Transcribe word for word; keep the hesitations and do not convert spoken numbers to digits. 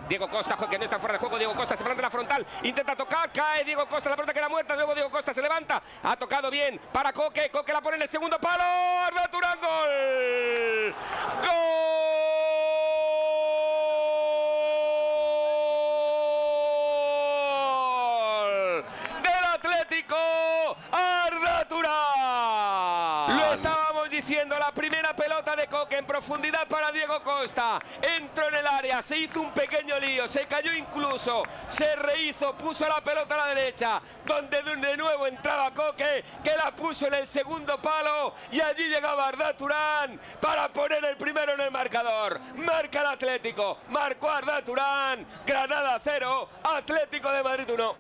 Diego Costa, que no está fuera de juego. Diego Costa se planta en la frontal, intenta tocar, cae Diego Costa, la pelota queda muerta. Luego Diego Costa se levanta, ha tocado bien para Coque. Coque la pone en el segundo palo. Arda Turán, gol. ¡Gol! Del Atlético, Arda Turán. Lo estábamos diciendo, la primera pelota de Coque en profundidad para Diego Costa. Entró en el área, se hizo un pequeño lío, se cayó incluso, se rehizo, puso la pelota a la derecha, donde de nuevo entraba Coque, que la puso en el segundo palo, y allí llegaba Arda Turán para poner el primero en el marcador. Marca el Atlético, marcó Arda Turán. Granada cero, Atlético de Madrid uno.